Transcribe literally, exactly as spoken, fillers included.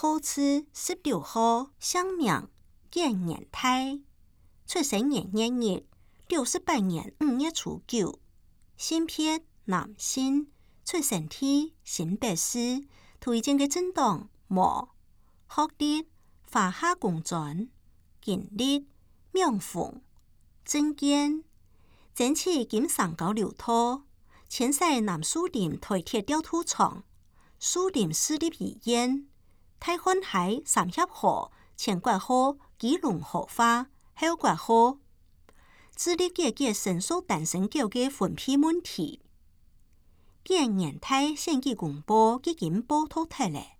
好似十六号，乡名建元泰，出生年月日六十八年五月初九，性别男性，出生地新北市，推荐嘅政黨無，學歷華夏工專，經歷명豐，政見爭取金三角流土，遷徙南樹林台鐵調度廠，樹林市立醫院，太漢海三峽河前括號基隆河化後括號，致力解決申訴單身狗嘅分配問題。建元泰選舉公報已經報導出來。